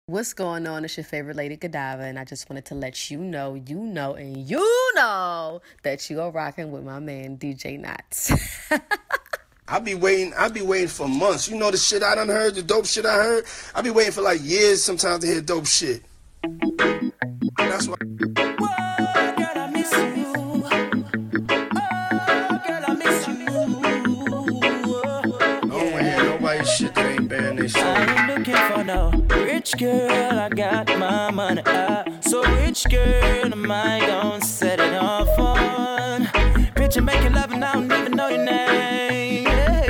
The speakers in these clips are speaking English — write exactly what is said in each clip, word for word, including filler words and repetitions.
What's going on? It's your favorite lady, Godiva, and I just wanted to let you know, you know, and you know that you are rocking with my man, D J Knots. I be waiting, I be waiting for months. You know the shit I done heard, the dope shit I heard? I be waiting for like years sometimes to hear dope shit. That's why. Shit that ain't banned, they say. I ain't looking for no rich girl, I got my money up. So rich girl, am I gon' set it off on? Rich and making love and I don't even know your name.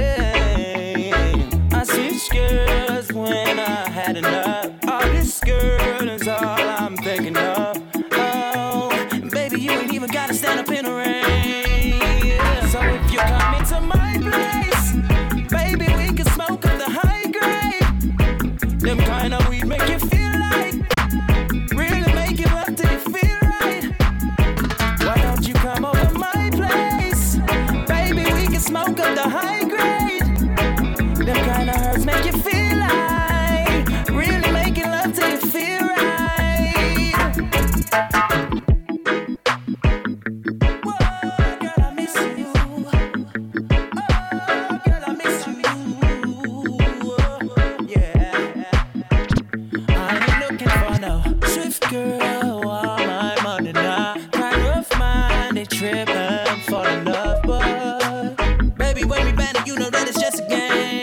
I switch girls when I had enough. All this girl is all I'm thinking of. Oh, baby, you ain't even gotta stand up in the rain. So if you come into my place, baby, we can smoke up the high grade. Them kind of weed make you feel like, really make you love till you feel right. Why don't you come over my place? Baby, we can smoke up the high grade. Them kind of herbs make you feel like, really make you love till you feel right. Girl, all my money now. Kind of mind, they trip and fall in love, but baby, when we band it, you know that it's just a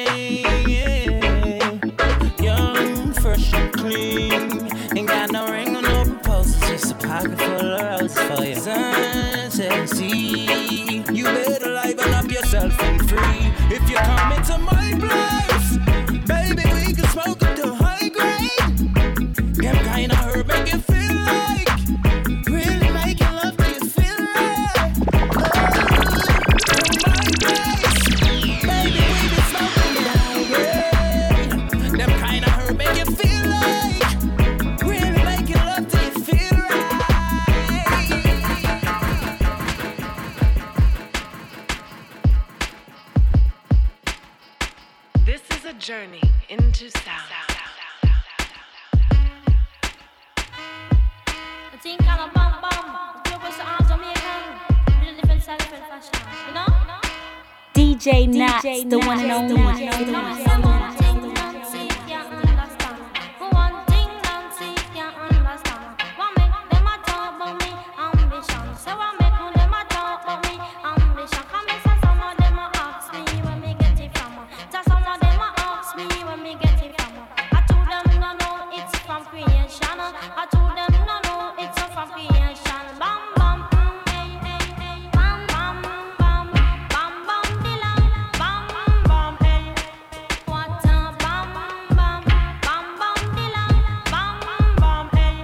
game. Young, fresh and clean, ain't got no ring or no proposals, just a pocket full of roses for you. Sunset and sea, you better liven up yourself and free. If you come into my place, baby, we can smoke up the high grade. Them kind of herb make you feel like, really making love till you feel right. Oh, my place, baby, we be smoking the high grade. Them kind of herb make you feel like, really making love till you feel right. This is a journey into sound. Think on a bum bum, you was on Jamaican, really different style, different fashion, you know? D J Knots, the one and only. One thing Nancy can't understand. One thing Nancy can't understand. What make them a talk about me ambition? So what make them a talk about me ambition? Come and say some of them a ask me where me get it from. Just some of them a ask me where me get it from. I told them no no, it's from creation. I told them no no, it's from creation. Bam bam, hey hey hey, bam bam bam, bam bam dilang, bam bam hey. What a bam bam, bam bam dilang, bam bam hey.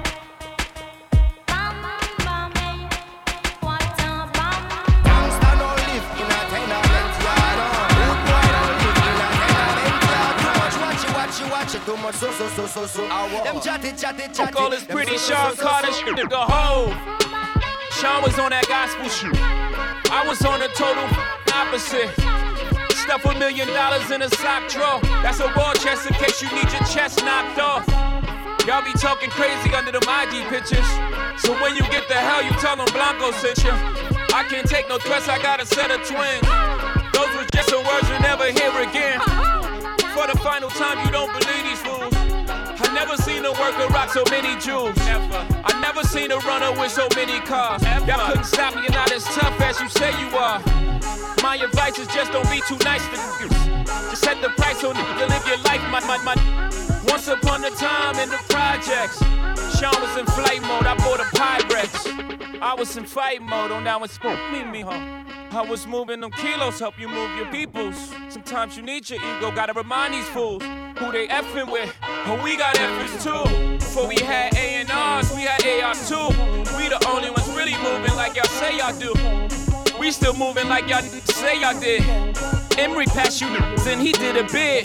Bam bam hey. What a bam. Gangsta don't live in a tenement yard. Good boy don't live in a tenement yard. Too much watch it, watch it, watch it. Too much so so so so so. Them chatty chatty chatty. Call this pretty Sean Carter shit the hoe. Sean was on that gospel shoot. I was on the total opposite. Stuff a million dollars in a sock drawer. That's a war chest in case you need your chest knocked off. Y'all be talking crazy under them I G pictures. So when you get the hell, you tell them Blanco sent you. I can't take no threats, I got a set of twins. Those were just some words you'll never hear again. For the final time, you don't believe these fools. I never seen a worker rock so many jewels. Ever. I never seen a runner with so many cars. Ever. Y'all couldn't stop me, you're not as tough as you say you are. My advice is just don't be too nice to you. Just set the price on you to live your life, my, my, my. Once upon a time in the projects, Sean was in flight mode, I bought a Pyrex. I was in fight mode, on that one spoon, meet me, huh? I was moving them kilos, help you move your peoples. Sometimes you need your ego, gotta remind these fools who they effing with. But we got effers too. Before we had A and R's, we had A R too. We the only ones really moving like y'all say y'all do. We still moving like y'all say y'all did. Emery passed you and he did a bid.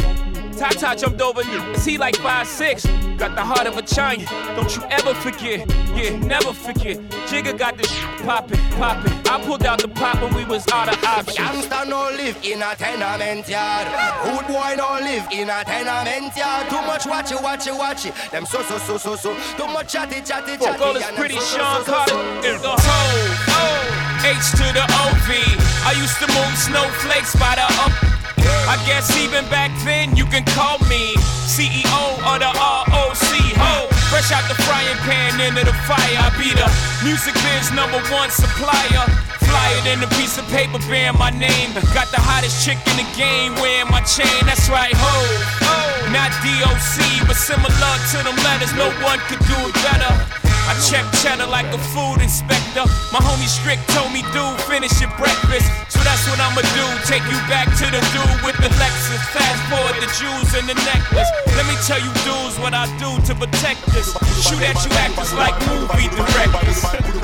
Tata jumped over you. Is he like five six? Got the heart of a giant. Don't you ever forget. Yeah, never forget. Jigga got this shit poppin', poppin'. I pulled out the pop when we was out of options. Youngster no live in a tenement yard. Good boy no live in a tenement yard. Too much watch it, watch it, watch it. Them so so so so so. Too much chatty chatty chatty. Fuck all this pretty Sean Carter in the hole. Oh, H to the O V. I used to move snowflakes by the up. I guess even back then you can call me C E O of the R O C. Ho, fresh out the frying pan into the fire. I be the music biz number one supplier. Fly it in a piece of paper bearing my name. Got the hottest chick in the game wearing my chain. That's right, ho. Not D O C, but similar to them letters. No one could do it better. I check cheddar like a food inspector. My homie Strick told me, dude, finish your breakfast. So that's what I'ma do, take you back to the dude with the Lexus. Fast forward the jewels and the necklace. Let me tell you dudes what I do to protect this. Shoot at you actors like movie directors.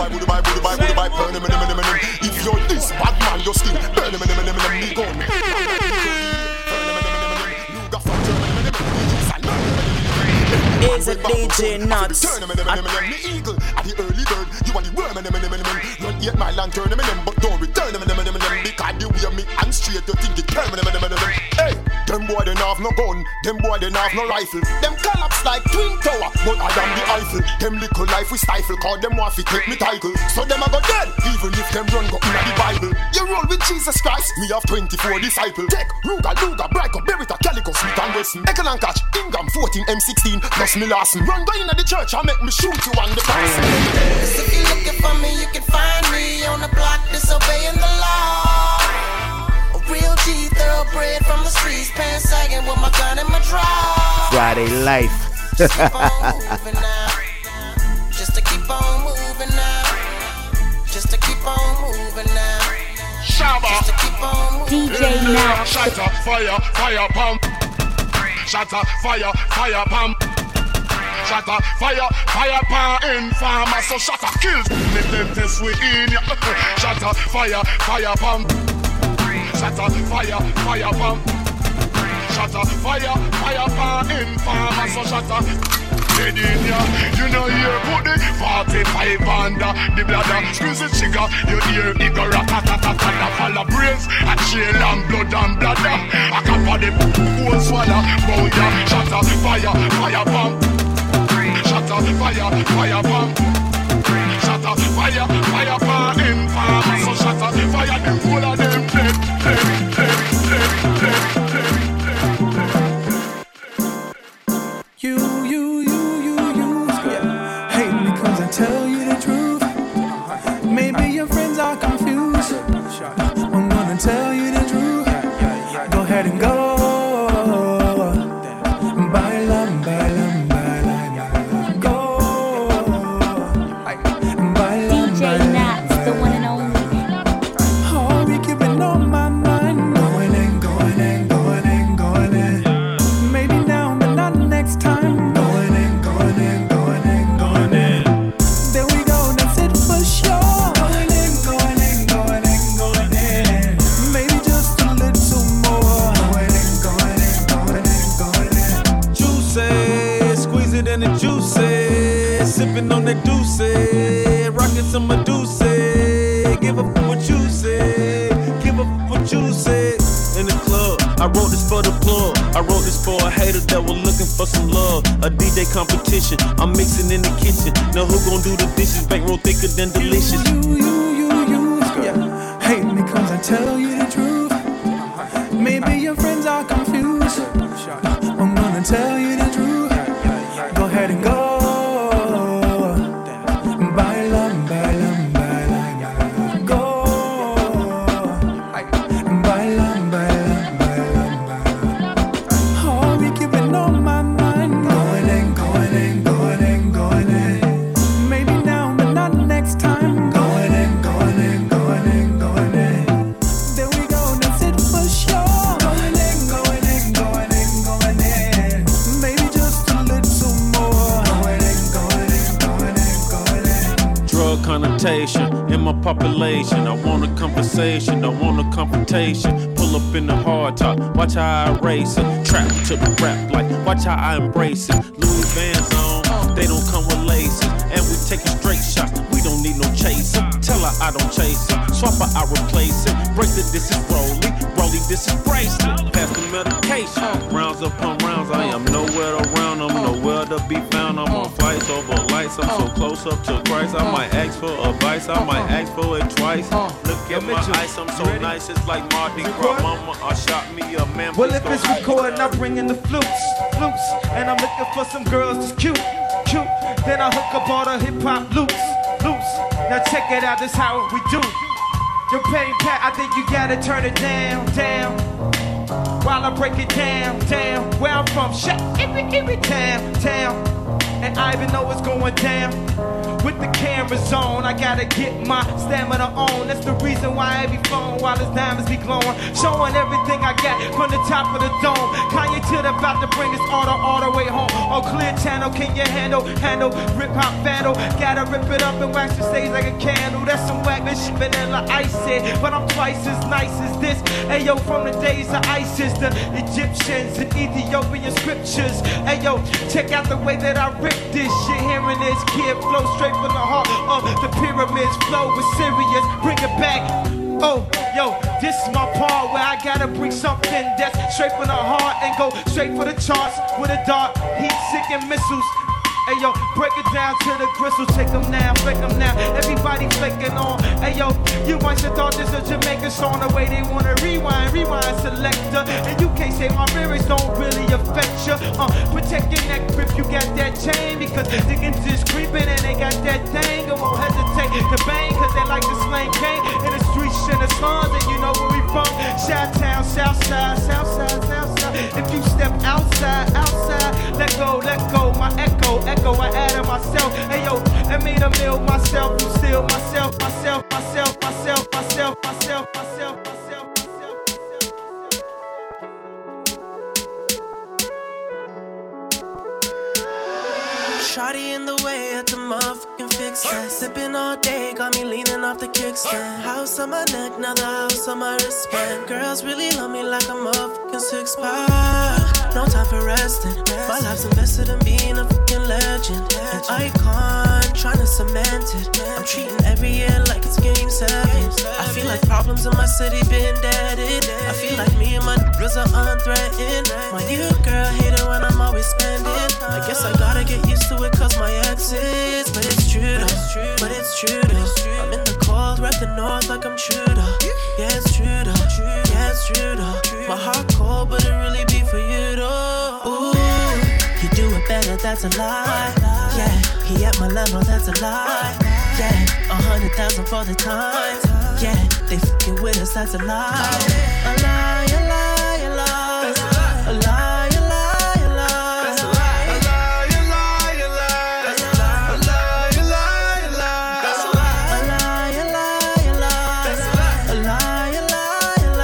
If you're this bad man, you're still burn him, him, him, him, him, Is a D J nuts. Turn him, him, him, him, the eagle at the early bird. You want the worm, him, him, him, him. Run eight mile and turn him, him, but don't return him, him, him, him. Because the way me and straight, you think it turn him, him, him, him. Hey, them boy they have no gun, them boy they have no rifle. Them collapse like twin tower, but I am the Eiffel. Them little life we stifle, cause them want to take me title. So them a go dead, even if them run go in the Bible. You roll with Jesus Christ, me have twenty-four disciples. Take Ruga, Luga, Brico, Beretta, Calico, Smith and Wesson. Echo and Catch, Ingham, fourteen, M sixteen, plus me Larson. Run go in the church and make me shoot you on the pass. Cause if you're looking for me, you can find me on the block disobeying the law. A real G, thoroughbred from the streets, pants sagging with my gun in my draw. Friday life. Just keep on moving now. Just to keep on moving now. Just to keep on moving now. Shabba. Just to keep on moving. D J now. Shatter, fire, fire, pump. Shatter, fire, fire, pump. Shatter, fire, fire, pan in farmer. So shatter kills. Let them test we in ya. Shatter, fire, fire, pump. Shatter, fire, fire, pump. Shatter, fire, fire, pan in farmer. So shatter. Dead in ya, you know here put the forty-five under the bladder. Squeeze the trigger, you hear it go rat-a-tat-a-tat. Full of brains, a chain and blood and bladder. A cap of the whole swallow, bow ya. Shatter, fire, fire, pump. Shatter, fire, fire, pump. Shatter, fire, fire, pump in farm. So shatter, fire, the whole of them dead, dead, dead, dead, dead, dead, dead. You, you, you, you, you, yeah. Hate me cause I tell you the truth. Maybe your friends are confused. I'm gonna tell you the truth. Go ahead and go. Bailam, bailam, bailam. Go. Bailam, D J Nuts, the one and only. Oh, we keeping on my mind. Going in, going in, going in, going in. Maybe now, but not next time. Going in, going in, going in, going in. There we go, that's it for sure. Going in, going in, going in, going in. Maybe just a little more. Going in, going in, going in, going in. Juicy, squeeze it in the juicy. Sipping on that deuce, rocking some Medusa. Give up what you say, give up what you say. In the club, I wrote this for the plug. I wrote this for a hater that was looking for some love. A D J competition, I'm mixing in the kitchen. Now who gon' do the dishes? Bankroll thicker than delicious. You, you, you, you, yeah. Hate me cause I tell you the truth. Maybe your friends are confused. I'm gonna tell you the truth. Go ahead and go. Bailam, bailam, bailam. Go. Bailam, bailam, bailam, bailam. Oh, we keeping on my mind. Going in, going in, going in, going in. Maybe now, but not next time. Going in, going in, going in, going in. There we go, that's it for sure. Going in, going in, going in, going in. Maybe reputation in my population. I want a conversation, I want a confrontation. Pull up in the hard top, watch how I race it. Trap to the rap, like watch how I embrace it. Louis Vans on, they don't come with laces. And we taking straight shots, we don't need no chaser. Tell her I don't chase her, swap her, I replace it. Break the this is Rolly, Rolly this is bracelet. Pass the medication, rounds upon rounds. I am nowhere around, I'm nowhere to be found. I'm on flights over lights, I'm so close up to Christ. I might ask for advice, I might ask for it twice. Look at my ice, I'm so nice, it's like Mardi Gras. Mama, I shot me a man. Well, if it's recording, I bring in the flutes, flutes. And I'm looking for some girls that's cute, cute. Then I hook up all the hip-hop loops, loops. Now check it out, this how we do. Your petty pat, I think you gotta turn it down, down. While I break it down, down. Where I'm from, shut every, every town, town. And I even know what's going down. With the cameras on, I gotta get my stamina on. That's the reason why I be flowing while his diamonds be glowing. Showing everything I got from the top of the dome. Kanye till about to bring us all the, all the way home. Oh, clear channel, can you handle, handle, rip hop battle? Gotta rip it up and wax the stage like a candle. That's some wagner shit, vanilla ice it. But I'm twice as nice as this. Ayo, from the days of ISIS, the Egyptians and Ethiopian scriptures. Ayo, check out the way that I rip this shit. Hearing this kid flow straight from the heart of the pyramids. Flow with serious, bring it back. Oh, yo, this is my part where I gotta bring something that's straight from the heart and go straight for the charts with a dart, heat seeking missiles. Ayo, break it down to the gristle, take them now, flake them now. Everybody flaking on. Ayo, you might have thought this a Jamaican song, the way they wanna rewind, rewind selector. And you can't say my lyrics don't really affect you. Uh, protect your neck grip, you got that chain, because niggas just creeping and they got that thing. And won't hesitate to bang, cause they like to slang cane in the streets, in the slums, and you know where we from. Chi-town, south side, south side, south side. If you step outside, outside, let go, let go, my echo, echo. I added myself, hey yo, I made a meal myself, you steal myself, myself, myself, myself, myself, myself, myself, myself, myself. Shawty in the way at the motherfucking fix that. Sipping all day, got me leaning off the kickstand. House on my neck, now the house on my wristband. Girls really love me like a motherfucking six pack. No time for resting. My life's invested in being a fucking legend. An icon, trying to cement it. I'm treating every year like it's game seven. I feel like problems in my city been deaded. I feel like me and my niggas are unthreatened. My new girl hate it when I'm always spending. I guess I gotta get used to it cause my ex is. But it's true though, but it's true though. I'm in the cold, rep the north like I'm Trudeau. Yeah, it's true though, yeah, it's true though. My heart cold, but it really be for you though. Ooh, you do it better, that's a lie. Yeah, he at my level, that's a lie. Yeah, a hundred thousand for the time. Yeah, they fucking with us, that's a lie. A lie, a lie, a lie. A lie, a lie, a lie. A lie, a lie, a lie. A lie, a lie, a lie. A lie, a lie, a lie. A lie, a lie, a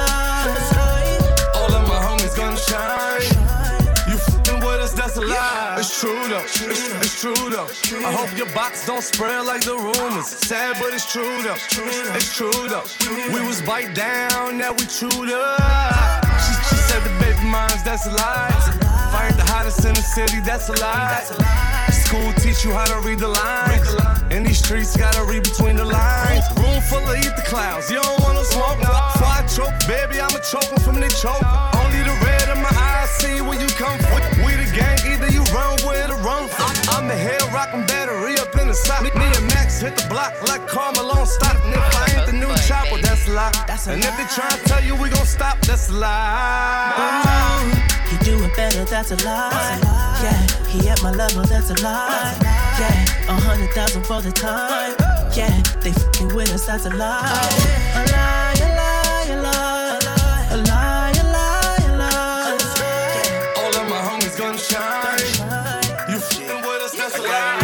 lie. All of my homies gonna shine. You fucking with us, that's a lie. It's true though, it's, it's true though. I hope your box don't spread like the rumors. Sad, but it's true though, it's true though. We was bite down, now we chewed up. She, she said the baby moms, that's a lie. Fire the hottest in the city, that's a lie. School teach you how to read the lines. In these streets, gotta read between the lines. Room full of eat the clouds, you don't wanna smoke. Before I choke, baby, I'ma choke them from the choke. Only the red in my eyes see where you come from. We the gang, either you run with or run from. I'm the head rockin' battery up in the sock. Me and Max hit the block like Carmelo stop. And if I ain't the new chopper, that's a lie. And if they try to tell you we gon' stop, that's a lie. Ooh, you do it better, that's a lie. Yeah, he at my level, that's a lie. Yeah, a hundred thousand for the time. Yeah, they fucking with us, that's a lie. A lie, a lie, a lie. A lie, a lie, a lie. All of my homies gonna shine. You fucking with us, that's a lie.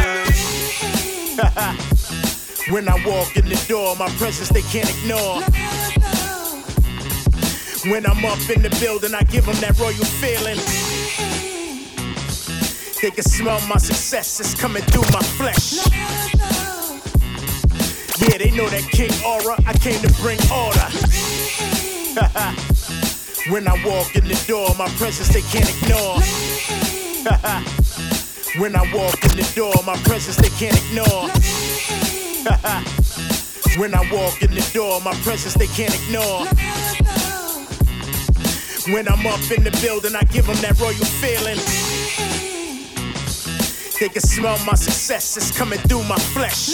When I walk in the door, my presence they can't ignore. When I'm up in the building, I give them that royal feeling. They can smell my success, it's coming through my flesh. Yeah, they know that King Aura, I came to bring order. When I walk in the door, my presence they can't ignore. When I walk in the door, my presence they can't ignore. When I walk in the door, my presence they can't ignore. When I'm up in the building, I give them that royal feeling. They can smell my success, it's coming through my flesh.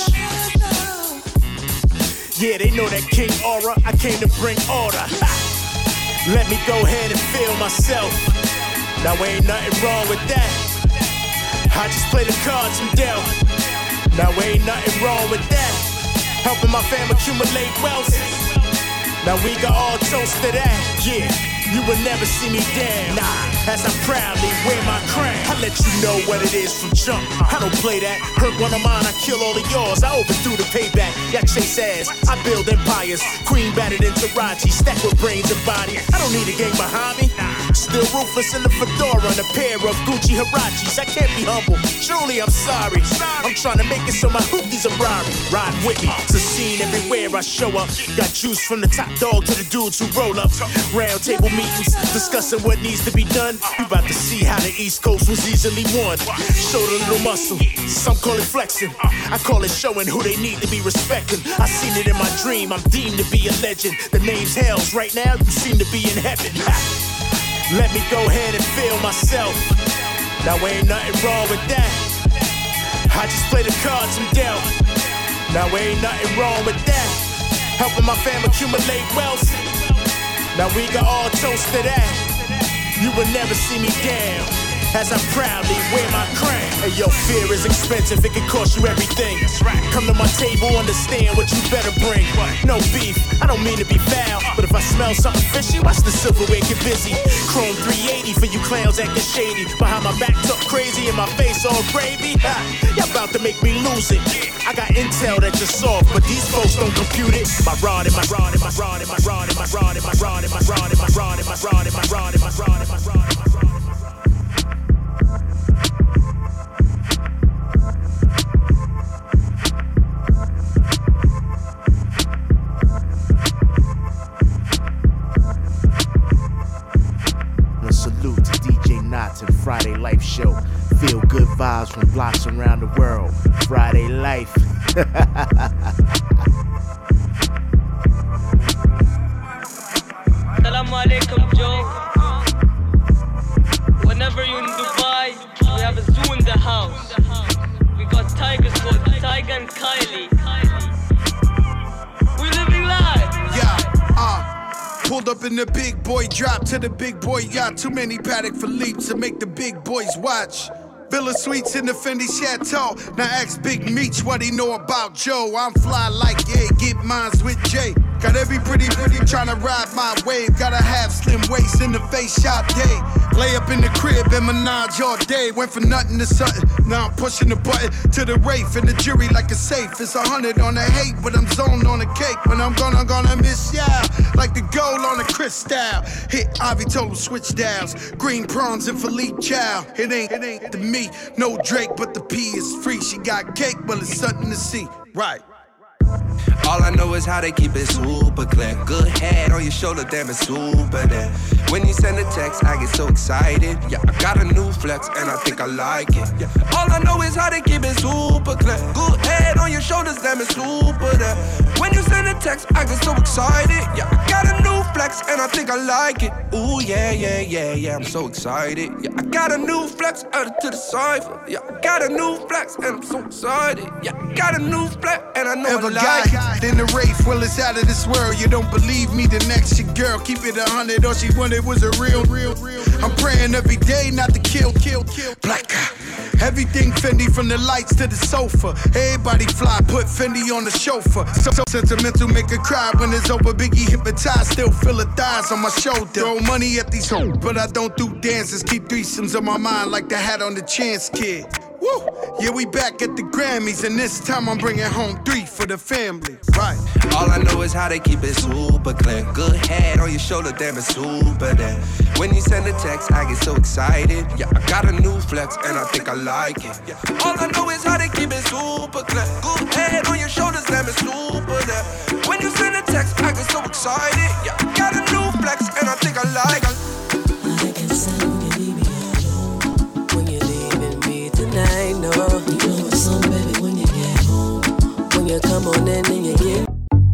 Yeah, they know that King Aura, I came to bring order. Ha! Let me go ahead and feel myself. Now ain't nothing wrong with that. I just play the cards I'm dealt. Now ain't nothing wrong with that. Helping my fam accumulate wealth. Now we got all toast to that. Yeah, you will never see me down. Nah, as I proudly wear my crown. I let you know what it is from jump. I don't play that. Hurt one of mine, I kill all of yours. I overthrew the payback. Y'all chase ass. I build empires. Queen battered into Raji. Stack with brains and body. I don't need a gang behind me. Still ruthless in the fedora and a pair of Gucci Hirachis. I can't be humble. Truly, I'm sorry. I'm trying to make it so my hoopties are Rari. Ride with me. It's a scene everywhere I show up. Got juice from the top dog to the dudes who roll up. Round table meetings, discussing what needs to be done. You about to see how the East Coast was easily won. Showed a little muscle, some call it flexing. I call it showing who they need to be respecting. I seen it in my dream, I'm deemed to be a legend. The name's Hells, right now you seem to be in heaven. Ha. Let me go ahead and feel myself. Now ain't nothing wrong with that. I just play the cards I'm dealt. Now ain't nothing wrong with that. Helping my fam accumulate wealth. Now we got all toast to that. You will never see me down. As I proudly wear my crown. Hey yo, fear is expensive, it can cost you everything. Come to my table, understand what you better bring. No beef, I don't mean to be foul, but if I smell something fishy, watch the silverware get busy. Chrome three eighty for you clowns acting shady. Behind my back talk crazy and my face all gravy. Ha, y'all about to make me lose it. I got intel that you're soft, but these folks don't compute it. My rod and my rod and my rod and my rod and my rod and my rod and my rod and my rod and my rod and my rod and my rod and my rod. Salute to D J Knots and Friday Life Show. Feel good vibes from blocks around the world. Friday Life. Assalamu alaikum, Joe. Whenever you're in Dubai, we have a zoo in the house. We got tigers called Tiger and Kylie. We living life. Yeah, uh. Pulled up in the big boy drop to the big boy yacht. Too many Patek Philippe's to make the big boys watch. Villa Suites in the Fendi Chateau. Now ask Big Meech what he know about Joe. I'm fly like, yeah, get mines with Jay. Got every pretty pretty tryna ride my wave. Gotta have slim waist in the face shot day. Lay up in the crib and menage all day. Went from nothing to something. Now I'm pushing the button to the Wraith and the jury like a safe. It's a hundred on the hate, but I'm zoned on the cake. But I'm gonna gonna miss ya like the gold on the crystal. Hit Ivy total switch dials. Green prawns and Philippe Chow. It ain't it ain't the me, no Drake, but the P is free. She got cake, well it's something to see. Right. All I know is how they keep it super clear. Good head on your shoulder, damn it's super there. When you send a text, I get so excited. Yeah, I got a new flex and I think I like it. Yeah, all I know is how they keep it super clear. Good head on your shoulders, damn it's super there. When you send a text, I get so excited. Yeah, I got a new flex and I think I like it. Ooh yeah, yeah, yeah, yeah, I'm so excited. Yeah, I got a new flex, added to the cipher. Yeah, I got a new flex and I'm so excited. Yeah, I got a new flex and I know Ever I like it. Then the Wraith, well it's out of this world. You don't believe me, the next your girl. Keep it a hundred, all she wanted was a real, real, real. I'm praying every day not to kill, kill, kill. Black guy. Everything Fendi from the lights to the sofa. Everybody fly, put Fendi on the chauffeur. So, so sentimental, make her cry when it's over. Biggie hypnotized, still feel her thighs on my shoulder. Throw money at these hoes, but I don't do dances. Keep threesomes on my mind like the hat on the Chance Kid. Woo! Yeah, we back at the Grammys, and this time I'm bringing home three for the family. Right. All I know is how they keep it super clear. Good head on your shoulder, damn it's super there. When you send a text, I get so excited. Yeah, I got a new flex, and I think I like it. Yeah. All I know is how they keep it super clear. Good head on your shoulders, damn it's super there. When you send a text, I get so excited. Yeah, I got a new flex, and I think I like it. I can send when you leave me alone. When you're leaving me tonight, no. You know what's up, baby, when you get home. When you come on in and you get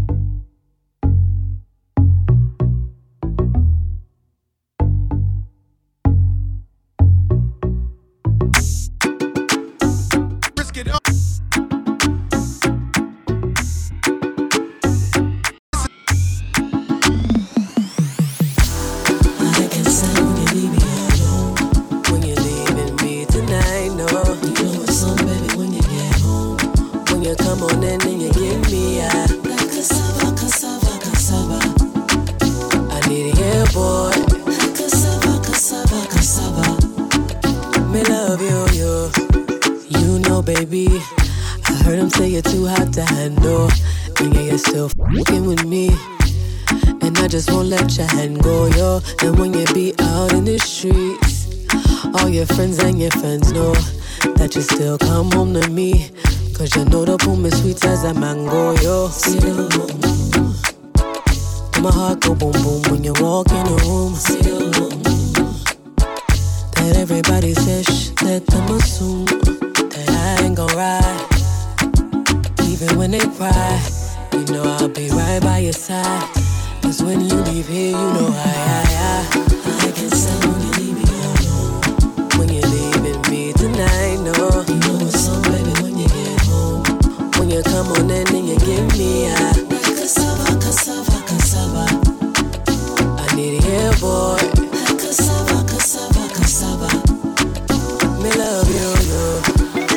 your hand go, yo. And when you be out in the streets, all your friends and your friends know that you still come home to me. Cause you know the boom is sweet as a mango, yo. See the boom. My heart go boom boom when you walk in the room. See the boom. That everybody says shh, let them assume that I ain't gon' ride. Even when they cry, you know I'll be right by your side. Cause when you leave here, you know I, I, I I can tell when you leave me alone. When you're leaving me tonight, no. You know what's up, baby, when you get home. When you come on in and you give me a like cassava, cassava, cassava. I need a hair boy. Like cassava, cassava, cassava. Me love you, yo.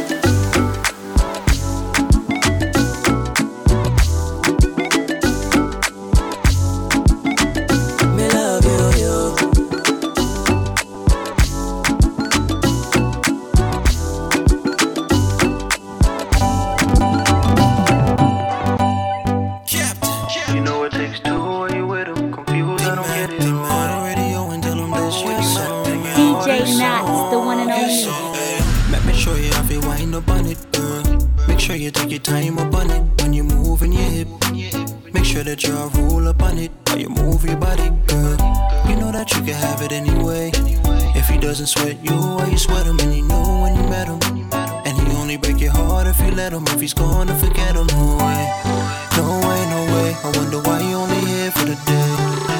You take your time up on it when you move in your hip. Make sure that you roll up on it while you move your body, girl. You know that you can have it anyway. If he doesn't sweat you, why you sweat him? And you know when you met him. And he only break your heart if you let him. If he's gonna forget him, no way, no way, no way. I wonder why you only here for the day.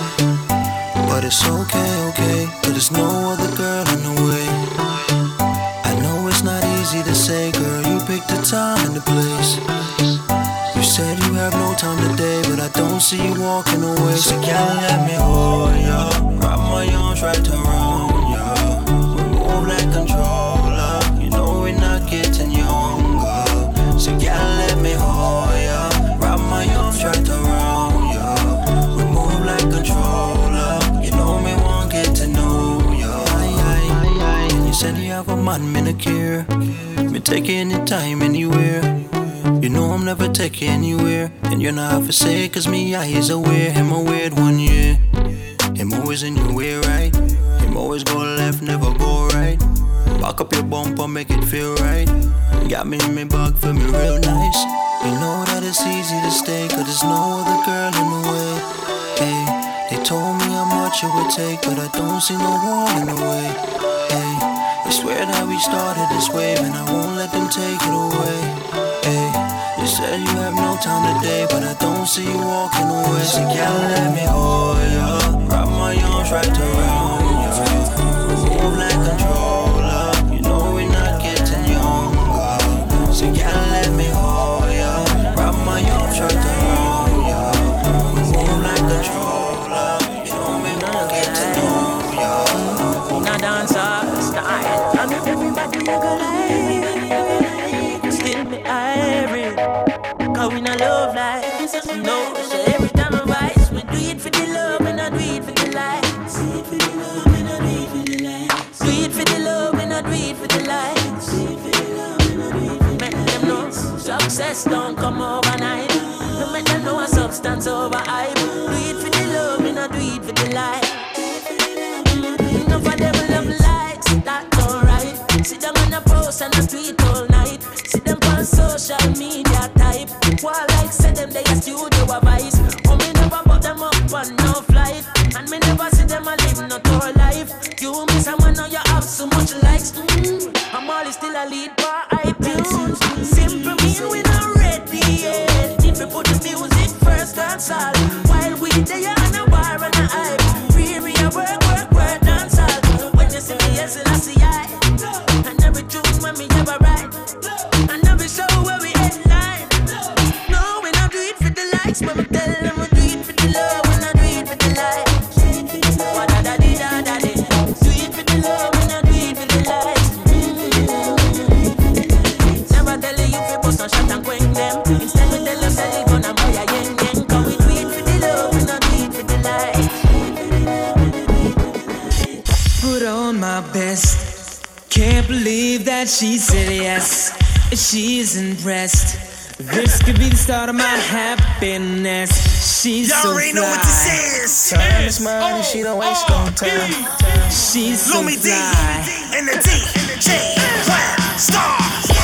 But it's okay, okay, cause there's no other girl in the way. I know it's not easy to say, girl, you picked the time and the place. You said you have no time today, but I don't see you walking away. So girl, let me hold ya, wrap my arms right around ya. We move like controller, you know we're not getting younger. So girl, let me hold ya, wrap my arms right around ya. We move like controller, you know me won't get to know ya. And you said you have a man, me no care. Me take any time, anywhere. You know I'm never taking anywhere. And you're not for say, cause me eyes aware. Him a weird one, yeah. Him always in your way, right? Him always go left, never go right. Back up your bumper, make it feel right. Got me in my bag, feel me real nice. You know that it's easy to stay, cause there's no other girl in the way. Hey, they told me how much it would take, but I don't see no one in the way. Hey, I swear that we started this wave, and I won't let them take it away. Hey, you said you have no time today, but I don't see you walking away. So girl, let me hold ya, wrap my arms right around ya. Move like controller, you know we're not getting younger. So girl, let me hold ya, wrap my arms right around ya. Move like controller, you know we're not getting younger. Now dancer style, I know everybody a go like, still me irie. Cause we not love life, no. So every time I rise, we do it for the love and not do it for the lights. Do it for the love and not do it for the lights. Do it for the love and not do it for the lights. Do it for the love. rest don't come overnight. No make them know a substance over hype. Do it for the love, me not do it for the life. No for devil love likes, that's alright. Sit down on a post and a tweet all night. See them on social media type. While like say them they a studio advice. Oh me never put them up on no flight. And me never see them a live no tour life. You miss someone now you have so much likes. Mm. I'm always still a lead for iTunes. Simple mean we not ready yet. If we put the music first, that's all. While we there on a bar and a hype. Free, free, work, work, work, dance all. When you see me, yes, I see I. And every tune when me ever write. And every show where we headline. No, we not do it for the likes. But we tell them we do it for the love. We not do it for the likes. What da da di da da di. Do it for the love. We not do it for the likes. Never tell you if you bust no shot and quench them. Instead we tell you sell it on a boy again. Then come we do it for the love. We not do it for the likes. Put on my best. Can't believe that she said yes. She's impressed. This could be the start of my happiness. She's Y'all so already know what fly. this is. Time is money, she don't waste no time. She's so Lumi D fly. and the D J Rap Star.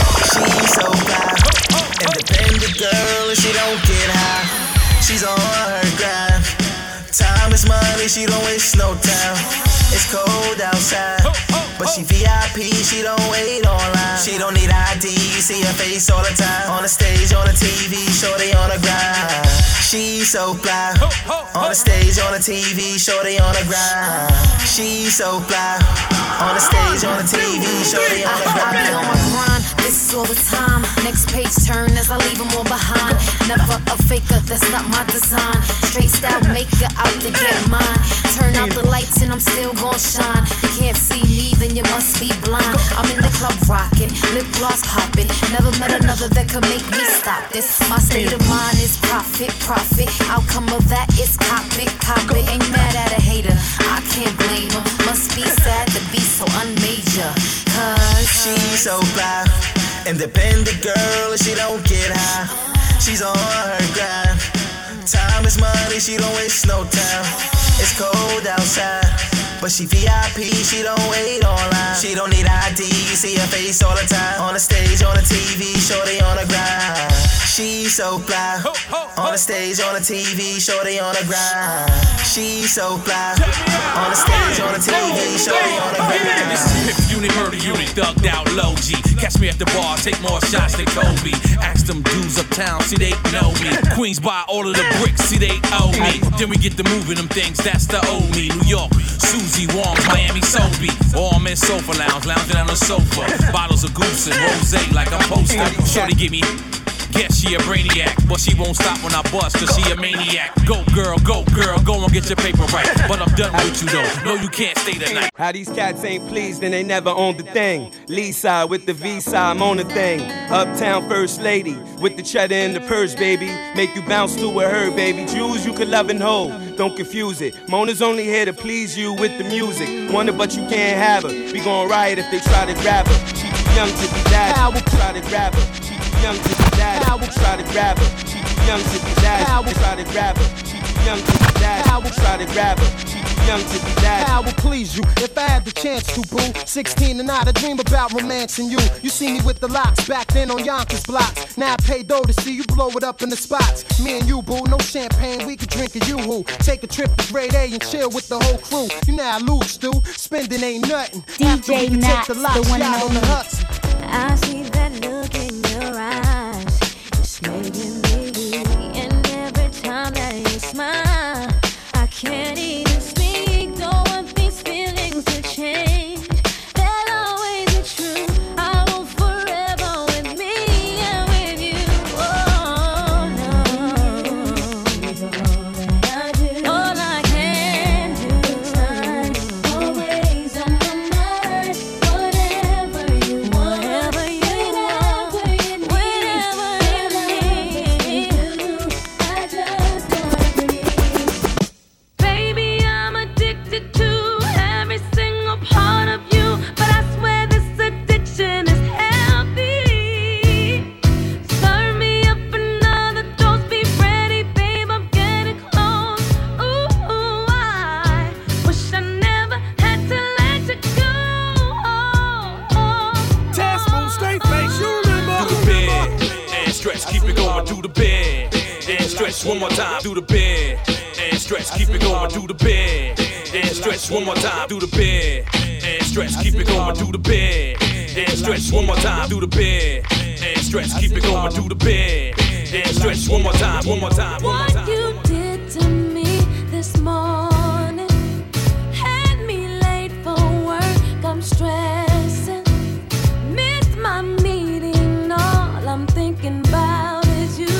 She's so fly. Independent girl and she don't get high. She's on her grind. Time is money, she don't waste no time. It's cold outside, but she V I P, she don't wait online. She don't need I D, you see her face all the time. On the stage, on the T V, shorty on the grind. She's so fly. On the stage, on the T V, shorty on the grind. She's so fly. On the stage, on the T V, shorty on the grind. I've been on my grind, this is all the time. Next page turn as I leave them all behind. Never a faker, that's not my design. Straight style maker out to get mine. Turn out the lights and I'm still gon' shine. You can't see me, then you must be blind. I'm in the club rocking, lip gloss popping. Never met another that could make me stop this. My state of mind is profit, profit. Outcome of that is cop it, cop it. Ain't mad at a hater, I can't blame her. Must be sad to be so unmajor. Cause she's so fly. Independent girl and she don't get high. She's on her grind. Time is money, she don't waste no time. It's cold outside, but she V I P, she don't wait online. She don't need I D, you see her face all the time. On the stage, on the T V, shorty on the grind. She's so fly. On the stage, on the T V, shorty on the grind. She's so fly. On the stage, on the T V, shorty on the grind. This is Pip Unit, Murder Unit, thugged out low G. Catch me at the bar, take more shots than Kobe. Ask them dudes uptown, see they know me. Queens buy all of the bricks, see they owe me. Then we get to moving them things, that's the old me. New York, Susie Wong, Miami Soapy. Or I'm in Sofa Lounge, lounging on the sofa. Bottles of Goose and Rosé like I'm poster. Shorty give me. Guess she a brainiac, but she won't stop when I bust, cause she a maniac. Go girl, go girl, go and get your paper right. But I'm done with you though, no you can't stay tonight. How these cats ain't pleased and they never owned the thing. Lee side with the V side, I'm on the thing. Uptown first lady, with the cheddar and the purse, baby. Make you bounce to a her, baby. Jews you could love and hold, don't confuse it. Mona's only here to please you with the music. Want her but you can't have her. We gon' riot if they try to grab her. She too young to be that. I will try to grab her. She too young to be that. I will try to grab her. She too young to be that. I will try to grab her. She too young to be that. I will try to grab her. She too young to be that. I will please you if I had the chance to, boo. sixteen and I, I dream about romancing you. You see me with the locks back then on Yonkers blocks. Now I pay dough to see you blow it up in the spots. Me and you, boo, no champagne, we could drink a yoo-hoo. Take a trip to Grade A and chill with the whole crew. You know I lose, Stu. Spending ain't nothing. D J Max, the, the one and only. I see that look in your eyes. It's making me weak. And every time that you smile, I can't even speak. Don't want these feelings to change. They'll always be true. I will forever with me and with you. Oh no, it's all that I do. All I can do. Time always on my mind. Whatever you want, whatever you stretch one more time, do the bend and stretch, keep it going, do the bend and stretch one more time, do the bend and stretch, keep it going, do the bend and stretch one more time, do the bend and stretch, keep it going, do the bend and stretch one more time, one more time, one more time. What you did to me this morning had me late for work. I'm stressing, missed my meeting. All I'm thinking about is you.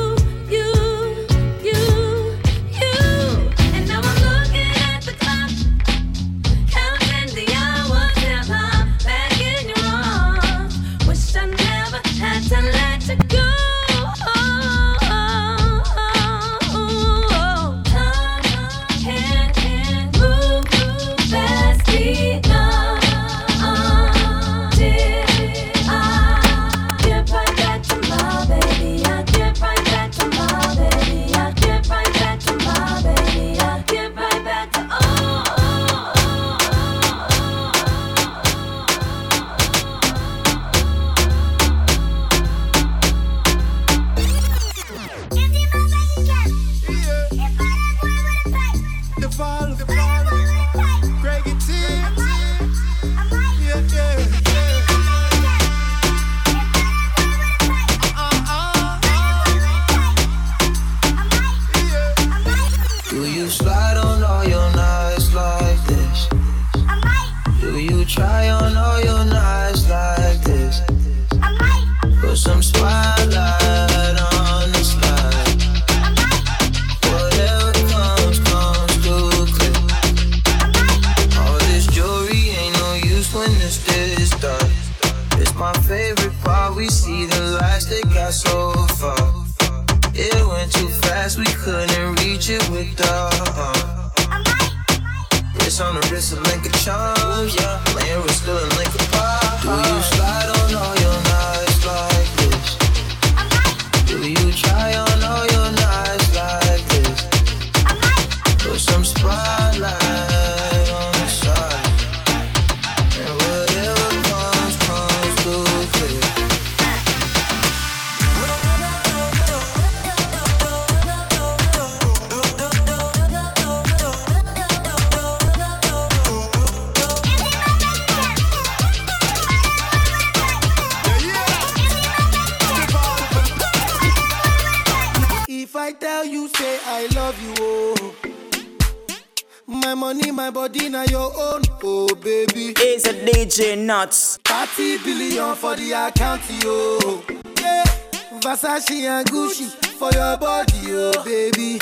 Nuts. thirty billion for the account, yo. Yeah. Versace and Gucci for your body, oh baby.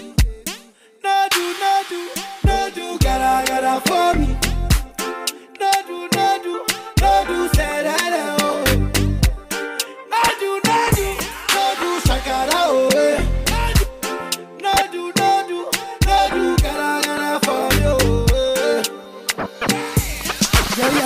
No do, no do, no do, gotta, gotta for me. No do, no do, no do, say that, oh. No do, no do, no do, shakara, oh. No do, no do, no do, gotta, gotta for me, oh. Yeah, yeah.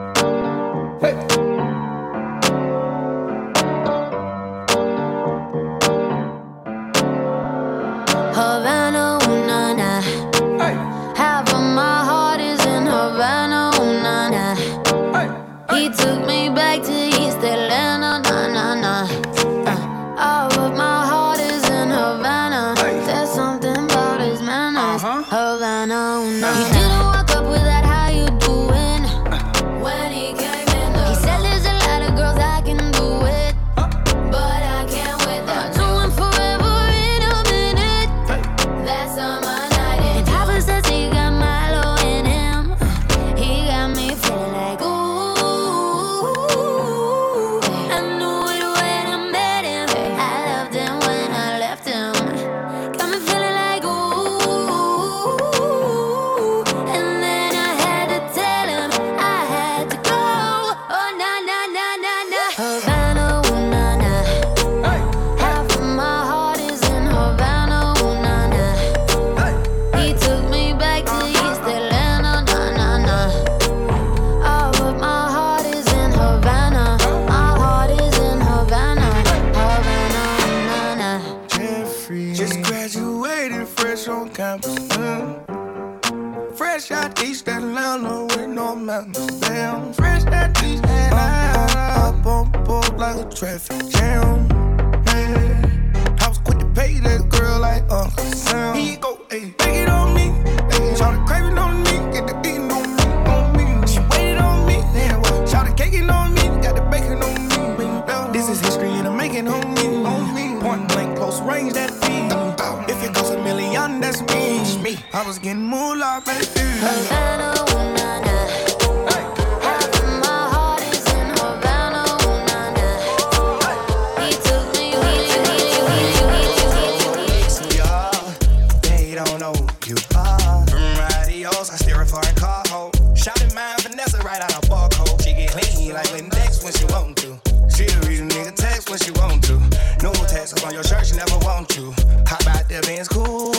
Havana, ooh, na, na. Half of my heart is in Havana, ooh, na, na. He took me back to East Atlanta, na, na, na. Uh, all of my heart is in Havana. There's something about his manners. Havana, ooh, na, na. He didn't walk up with that, how you doing? When he came in the He said there's a lot of girls I can do it, but I can't with that. Doing forever in a minute. That's on my night. And Papa says he got Milo in him. He got me feeling like ooh. I knew it when I met him. I loved him when I left him. Got me feeling like ooh. And then I had to tell him I had to go. Oh na na na na na. Havana, ooh na na. Half of my heart is in Havana, ooh na na. He took me back to East Atlanta, na na na. All of my heart is in Havana. My heart is in Havana, Havana, ooh na na. Jeffrey just graduated fresh on campus. mm. Fresh out East Atlanta with no mountains. Damn, fresh out East Atlanta. Up on board like a traffic jam. Man, I was quick to pay that girl arrange that fee. If it goes a million, that's me. I was getting moolah, baby. Havana, ooh, nah, nah. Half of my heart is in Havana, ooh, nah, nah. He took me, he took me, he took me, he took me, he took me. Yeah, they don't know you are. From radios, I steer a foreign car home. Shouting my Vanessa right out of barcode. She get clean like Lindex when she want to. She the reason nigga text when she want to. No text up on your shirt, she never want to. Hop out there, being cool.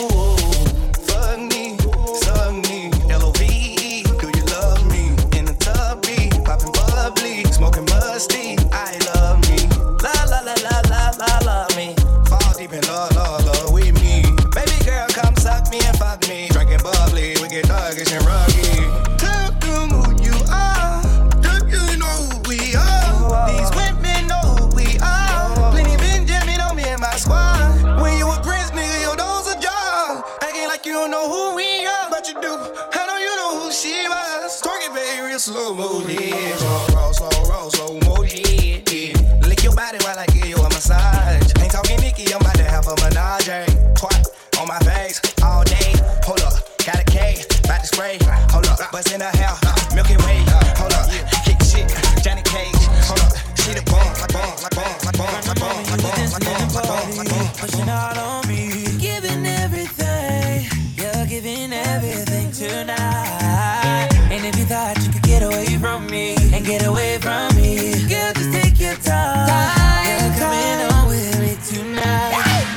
Fuck me, suck me, L O V E. Do you love me? In the tub, be popping bubbly, smoking musty. I love me, la la la la la la love me. Fall deep in love, love, love with me. Baby girl, come suck me and fuck me. Drinking bubbly, we get thuggish and rugged. Tell them who you are. Do you know who we are? These women know who we are. Plenty been jamming on me and my squad. When you a prince, nigga, your nose a jar. Acting like you don't know who we are, but you do. I know you know who she was. Twerk it, baby, real slow mo, yeah. Slow, roll, slow, roll, slow mo, yeah, yeah. Lick your body while I give you a massage. Ain't talking Nicki, I'm about to have a menage. Twat on my face all day. Hold up, got a K, about to spray. Hold up, bust in her hair, Milky Way. Hold up, kick the shit, Johnny Cage. Hold up, she the bomb, like bomb, like bomb, like bomb, like bomb, like bomb, like bomb, like bomb, like bomb. Pushing out on me, giving everything. You're giving everything tonight. And if you thought you could get away from me and get away from me, girl, just take your time. You're coming on with me tonight.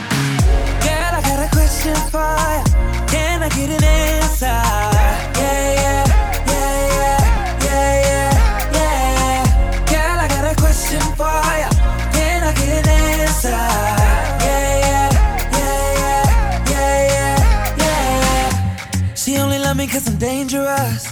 Girl, I got a question for you. Can I get an answer? Yeah, yeah, yeah, yeah, yeah, yeah, yeah. Girl, I got a question for you. Can I get an answer? Yeah, yeah, yeah, yeah, yeah, yeah, yeah. She only love me cause I'm dangerous.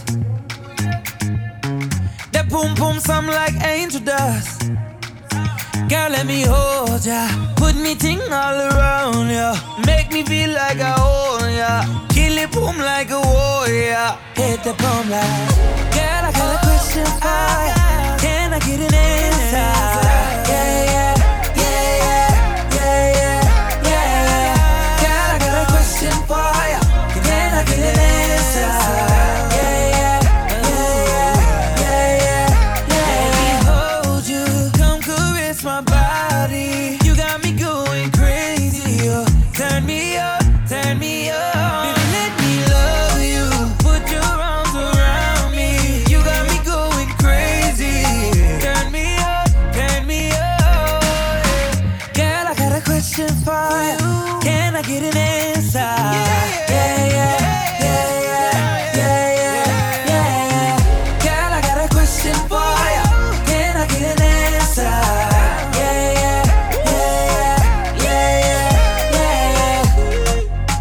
That boom boom sound like angel dust. Girl, let me hold ya. Put me ting all around ya. Make me feel like I own ya. Kill it boom like a warrior. Hit the boom like. Girl, I got a question for ya. Can I get an answer? Yeah, yeah, yeah, yeah, yeah, yeah, yeah. Girl, I got a question for ya. Can I get an answer? Yeah, yeah, yeah, yeah, yeah, yeah. Let me hold you. Come caress my body. You got me going crazy. Oh. Turn me up, turn me up. Baby, let me love you. Put your arms around me. You got me going crazy. Turn me up, turn me up. Girl, I got a question for you. Can I get an answer? Yeah, yeah, yeah, yeah, yeah, yeah, yeah. Girl, I got a question for you. Can I get an answer? Yeah, yeah, yeah, yeah, yeah, yeah.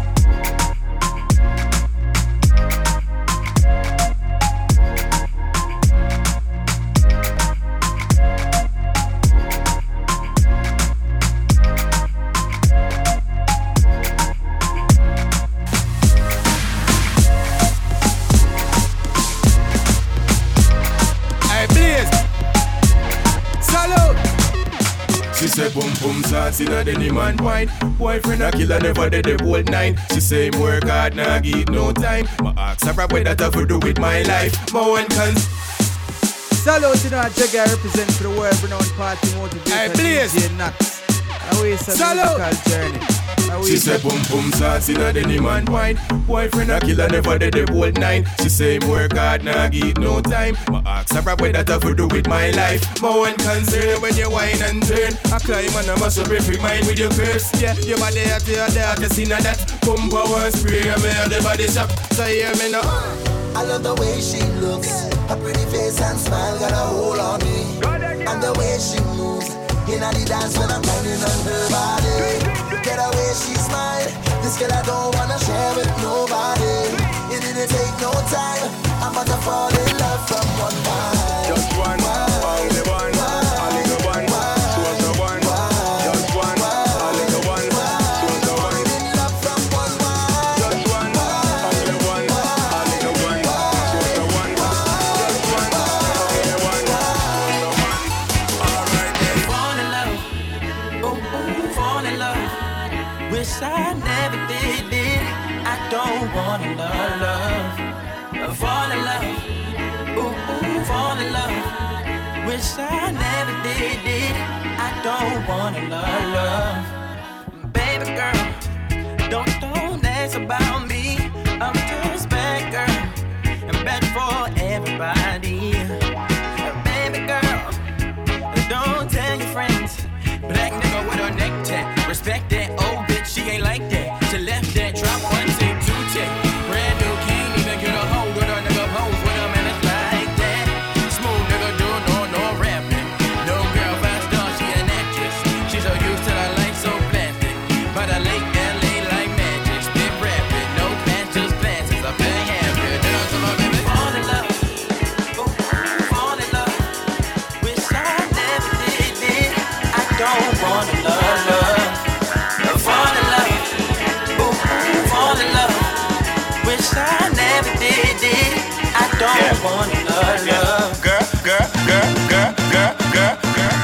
Hey, Blaze. Salute. She say boom boom sauce in a denim and wine. Boyfriend a killer, never did the whole nine. She say him work hard, nah give it no time. My ask her what that have to do with my life. My one can. Salute, you know, Jagger represent for the world-renowned party motivator. Hey, Blaze. D J Knox. Away some musical journey. She say boom boom sauce in a denim and wine. Boyfriend a killer, never did the whole nine. She say him work hard, nah give it no time. My ask her what that have to do with my life. My one concern when you whine and turn. I climb and I must have every mind with your curse. Yeah, your body at your daughter, see na that. Pump power spray, me at the body shop. So hear me now. I love the way she looks. Her pretty face and smile got a hold on me. And the way she moves in the dance when I'm grinding on her body. Get away, she smile. This girl I don't wanna share with nobody. It didn't take no time. I'm about to fall in love from one time. Just one, only one, only the one. Choose the one. Just one, only the one. Choose the one. Just one, only the one, only the one. Choose the one. Just one, only the one. Alright then. Fall in love. Boom, boom, fall in love. Wish I never did it. I don't wanna love, love, fall in love. Ooh, ooh, fall in love. Wish I never did it. I don't wanna love, love. Baby girl, don't, don't ask about me. I'm just bad girl, and bad for everybody. Baby girl, don't tell your friends. Black nigga with her neck tag. Respect that old bitch, she ain't like that. She left that drop one take, two take. Brand new, can't even get a hold of her nigga pose with a man that's like that. Smooth nigga do no, no rapping. No girl, fast star, she an actress. She's so used to the life so plastic. But I late L A like magic. Spit rapping, no pants, just glasses. I bang happy. Then I'm to my baby. Fall in love. Ooh, fall in love. Wish I never did it. I don't wanna love, love. Fall in love. Ooh, fall in love. Wish I never did it. I don't yeah. wanna love, love. Girl, girl, girl, girl, girl, girl, girl.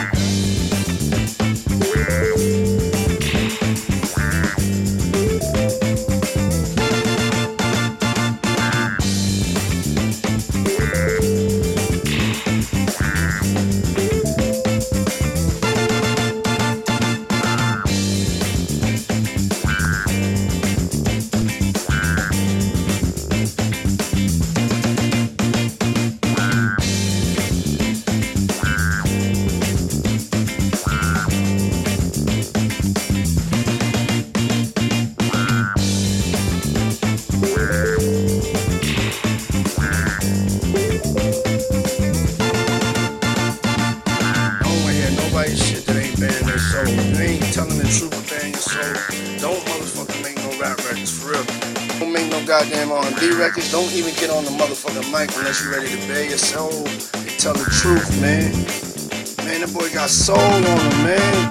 Goddamn R and B records, don't even get on the motherfucking mic unless you're ready to bare your soul and tell the truth, man. Man, that boy got soul on him, man.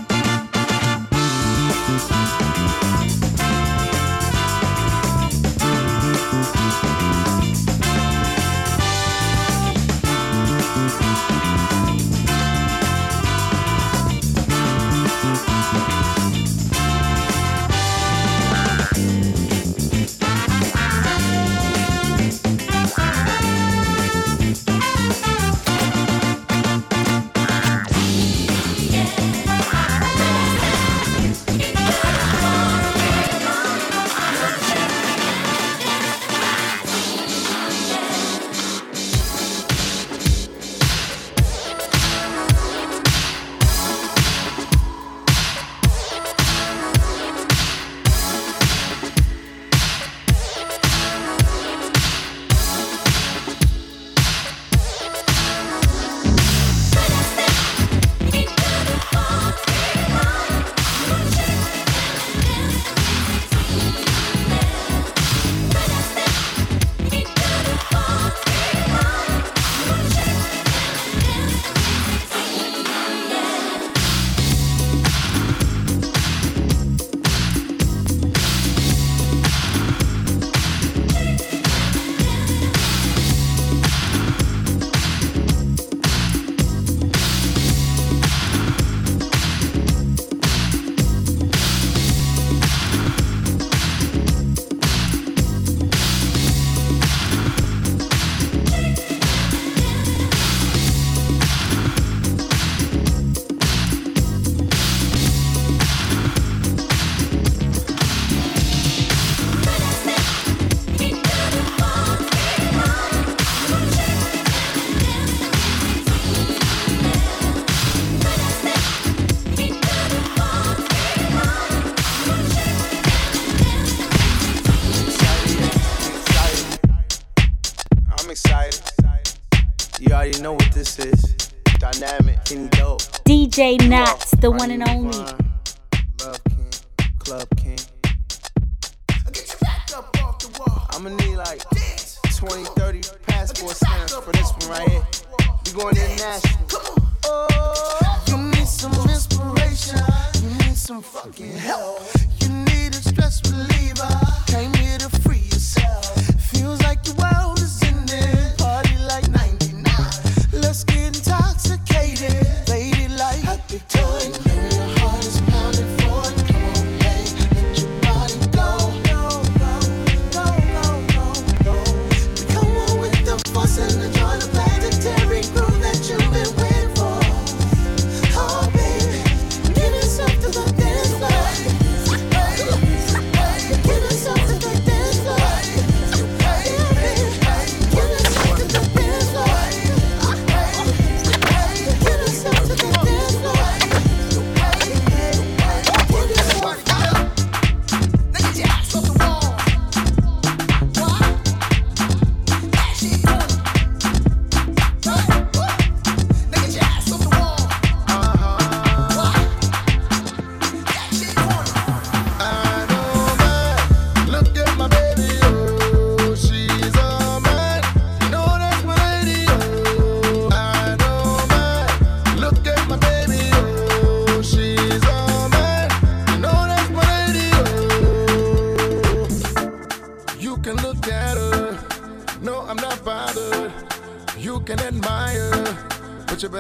already know what this is. Dynamic, Kenny Dope. D J Knots, the one and only. Love King, Club King. I'ma need like twenty, thirty passport stamps for this one right here. We going international. Oh, you need some inspiration. You need some fucking help. You need a stress reliever. Came here to free yourself. Feels like the world is ending. Party like ninety-nine. Let's get intoxicated. Lady like happy time. Your heart is pounding for it. Come on, babe. Let your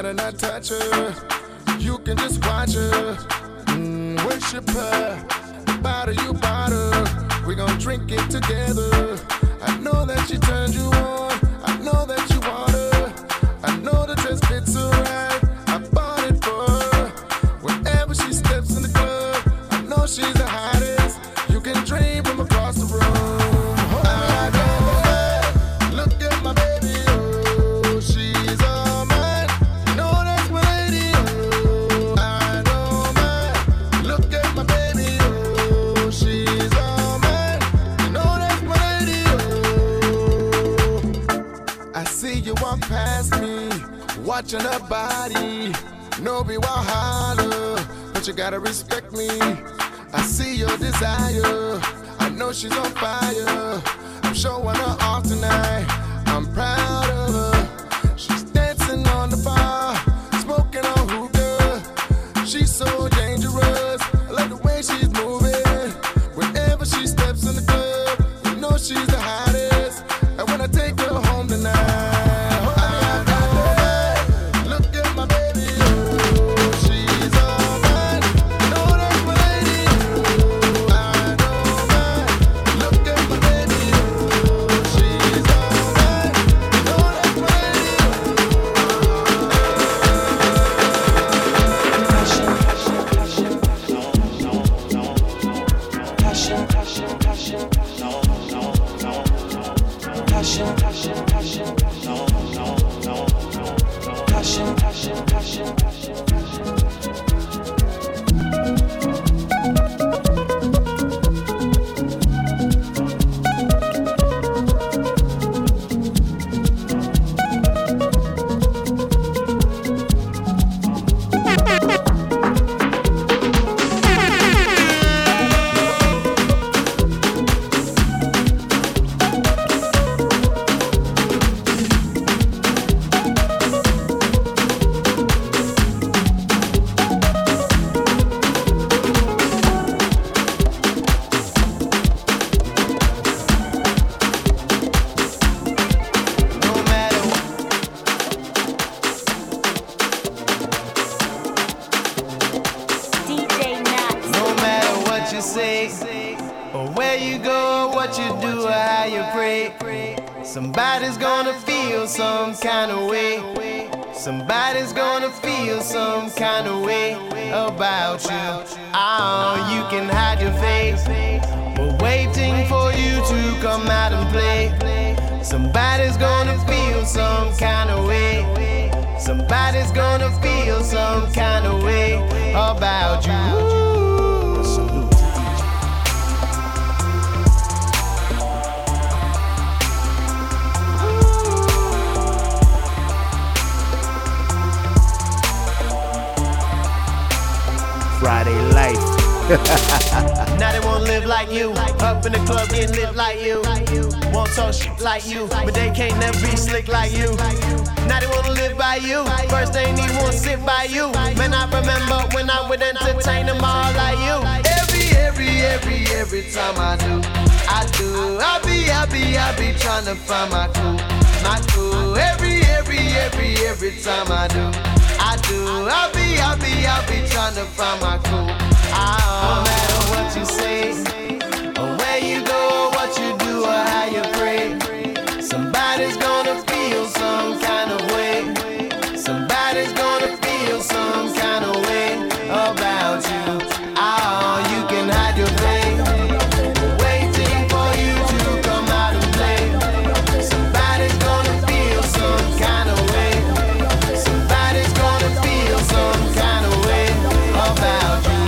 better not touch her. You can just watch her. Mm, worship her. The bottle you bought her. We gon' drink it together. I know that she turned you on. I know that you want her. I know the dress fits her right. I bought it for her. Whenever she steps in the club, I know she's the hottest. You can dream from across the room. I know, look at my baby, oh, she's all mine. You know that's my lady, oh, I know mine. Look at my baby, oh, she's all mine. You know that's my lady, oh. I see you walk past me, watching her body. No be wild holler, but you gotta respect me. I see your desire, I know she's on fire. I'm showing her off tonight, I'm proud of her. She's dancing on the bar, smoking on hookah. She's so dangerous, I like the way she's moving. Whenever she steps in the club, you know she's the hottest. And when I take her home tonight, somebody's gonna feel some kind of way. Somebody's gonna feel some kind of way about you. Oh, you can hide your face. We're waiting for you to come out and play. Somebody's gonna feel some kind of way. Somebody's gonna feel some kind of way about you. Friday life. Now they won't live like you. Up in the club getting lit like you. Won't talk shit like you, but they can't never be slick like you. Now they wanna live by you. First they ain't even wanna sit by you. Man, I remember when I would entertain them all like you. Every, every, every, every time I do, I do. I be, I be, I be trying to find my cool, my cool. Every, every, every, every time I do, I do. I be, I be, I be trying to find my cool. No matter what you say, or where you go, or what you do, or how you pray, somebody's gonna feel some kind of way. Somebody's gonna feel some kind of way about you. Oh, you can hide your face, waiting for you to come out and play. Somebody's gonna feel some kind of way. Somebody's gonna feel some kind of way about you.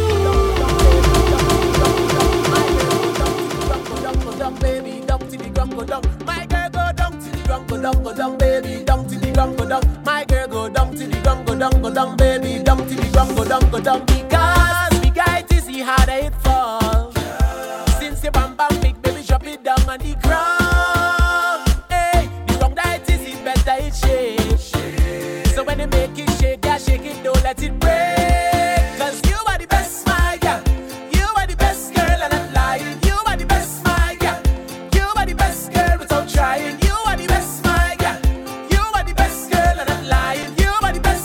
My girl go down to the ground, go down, go down, baby, down to the ground, go down. My girl go down to the ground, go down, go down, baby, down to the ground, go down, go down. Because we got to see how they fall. Since you bam bam big, baby, drop it down on the ground. Hey, the wrong that is it better it shake. So when they make it shake, yeah, shake it, don't let it break. Cause you are the best, my girl. You are the best girl, and I'm lying. You are the best, my girl. You are the best girl without trying. You are the best, my girl. You are the best girl, and I'm lying. You are the best.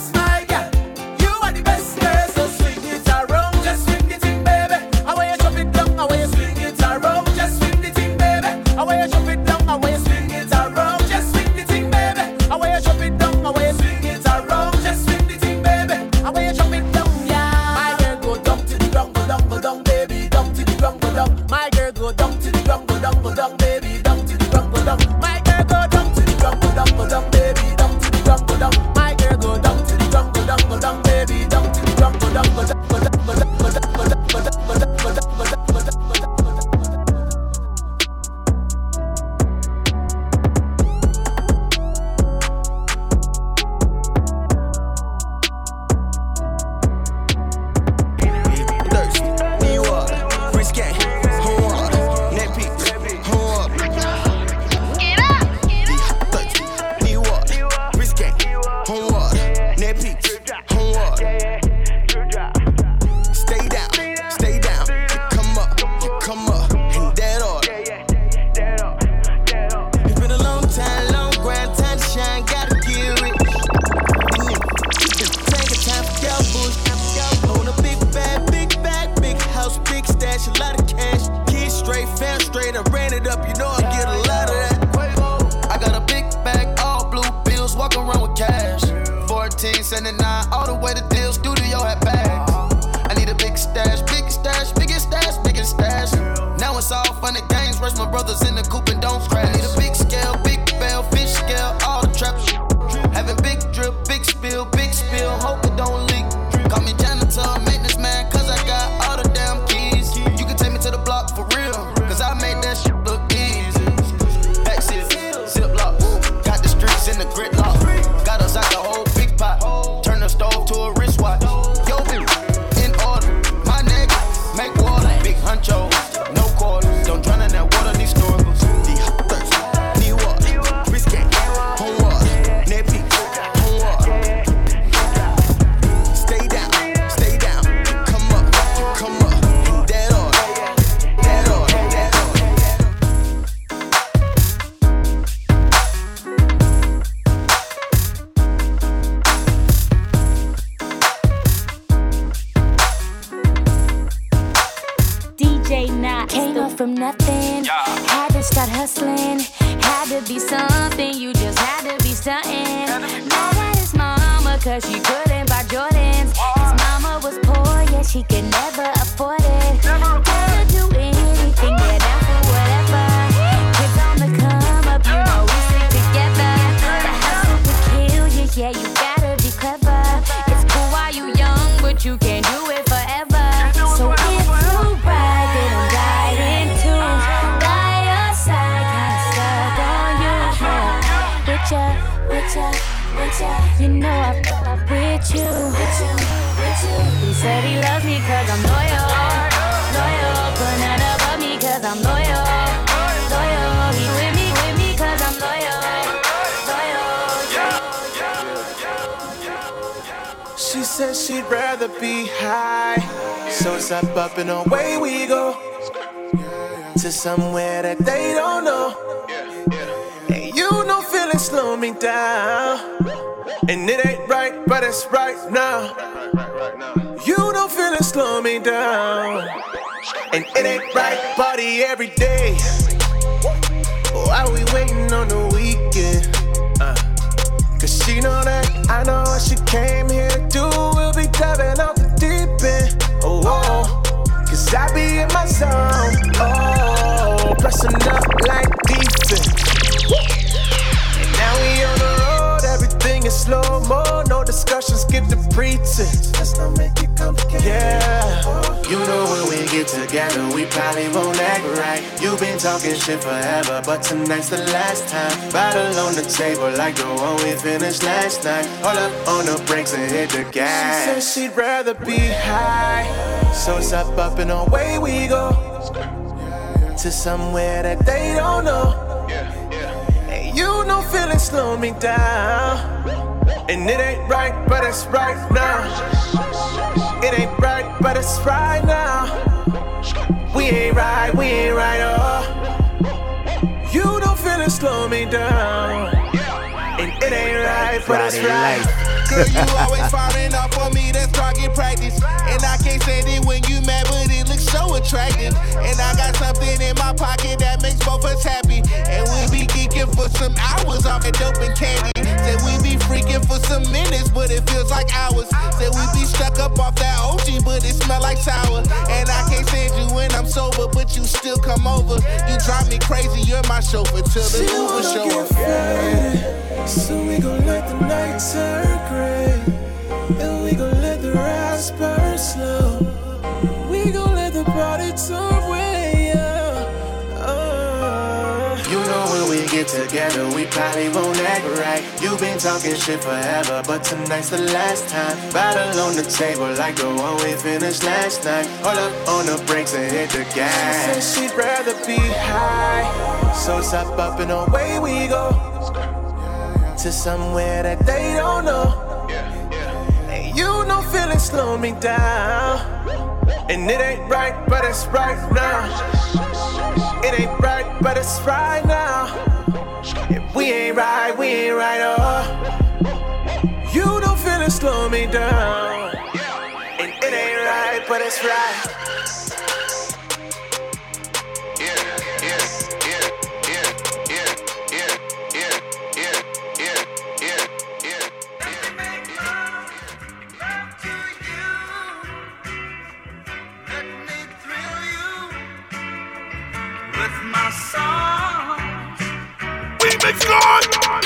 my brothers in the coupe and don't scratch. Need a big scale, big bell, fish scale, all the trap shit. Having big drip, big spill, big spill, hope it don't leak. Call me janitor, maintenance man, cause I got all the damn keys. You can take me to the block for real, cause I made that shit look easy. Backseat, zip locks, got the streets in the gridlock. Got us out the whole big pot, turn the stove to a wristwatch. Yo, in order, my nigga, make water, big huncho, no quarter. Don't drown in that water, these snorkels. The thirst, need water, risky, home water, net peak, home water. Stay down, stay down, come up, come up, dead on, dead on, dead on. D J Knots. Came up from nothing, had to start hustling. Had to be something, you just had to be stunting. Mad at his mama, cause she couldn't buy Jordans. His mama was poor, yeah, she could never afford it. Never do anything, yeah, down for whatever. Kids on the come up, you know we stick together. The hustle could kill you, yeah, you gotta be clever. It's cool while you young, but you can't do it forever. So if you ride, then I'm riding too. By your side, kinda stuck on you. Yeah. With ya, with ya, with ya. You know I fuck up with you. With you, with you. He said he loves me cause I'm loyal. Loyal, but not above me cause I'm loyal. Loyal, he with me, with me cause I'm loyal. Loyal. She said she'd rather be high, so it's up, up and away we go to somewhere that they don't know. And you know feelings slow me down, and it ain't right, but it's right now. You know feelings slow me down, and it ain't right, party every day. While we waiting on the weekend, uh, cause she know that I know what she came here to do. We'll be diving off the deep end. Oh, oh, cause I be in my zone. Oh, pressing up like defense. And now we on the road, everything is slow mo. No discussion, skip the pretense. Let's not make it complicated. Yeah, you know when we get together, we probably won't act right. You've been talking shit forever, but tonight's the last time. Bottle on the table like the one we finished last night. Hold up on the brakes and hit the gas. She said she'd rather be high, so it's up, up and away we go to somewhere that they don't know. And you know feelings slow me down, and it ain't right, but it's right now. It ain't right, but it's right now. We ain't right, we ain't right, oh. You know feelings slow me down, and it ain't right, but it's right. Girl, you always falling off for me, that's target practice. And I can't say that when you mad, but it looks so attractive. And I got something in my pocket that makes both us happy. And we be geeking for some hours off that dope and candy. Said we be freaking for some minutes, but it feels like hours. Said we be stuck up off that O G, but it smell like sour. And I can't stand you when I'm sober, but you still come over. You drive me crazy, you're my chauffeur till the Uber show up. So we gon' let the night turn gray, and we gon' let the rise burn slow. We gon' let the party turn way, yeah. uh. You know when we get together, we probably won't act right. You've been talking shit forever, but tonight's the last time. Bottle on the table like the one we finished last night. Hold up on the brakes and hit the gas. She said she'd rather be high, so it's up, up and away we go to somewhere that they don't know. And you know feelings slow me down, and it ain't right, but it's right now. It ain't right, but it's right now. If we ain't right, we ain't right, oh. You know feelings slow me down, and it ain't right, but it's right. My the gun.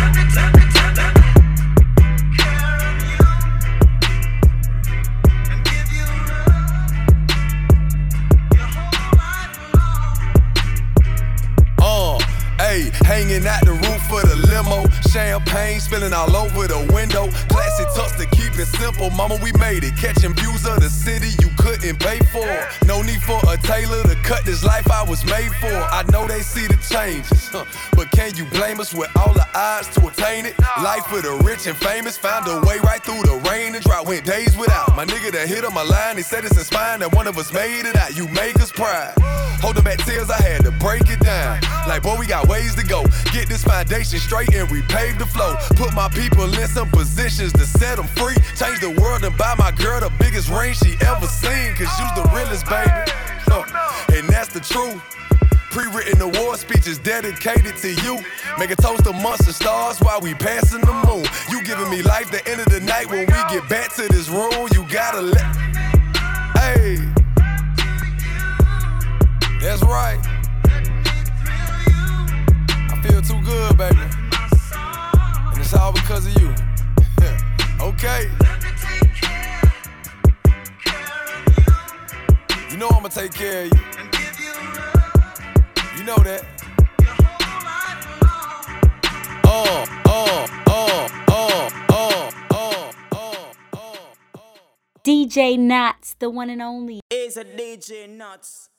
Hey, hanging at the roof of the limo, champagne spilling all over the window. Classic tux to keep it simple. Mama, we made it. Catching views of the city you couldn't pay for. No need for a tailor to cut this life I was made for. I know they see the changes, huh, but can you blame us with all the odds to attain it? Life for the rich and famous, found a way right through the rain and drought. Went days without. My nigga that hit on my line, he said it's inspiring that one of us made it out. You make us proud. Holding back tears, I had to break it down. Like, boy, we got ways to go. Get this foundation straight and repave the flow. Put my people in some positions to set them free. Change the world and buy my girl the biggest ring she ever seen. Cause you's the realest, baby. Uh, and that's the truth. Pre-written award speeches dedicated to you. Make a toast amongst the stars while we passing the moon. You giving me life the end of the night. When we get back to this room, you gotta let. Hey. That's right. I feel too good, baby. And it's all because of you. Okay. You know I'ma take care of you. You know that. Oh, oh, oh, oh, oh, oh, oh, oh. D J Nuts, the one and only. It's a D J Nuts.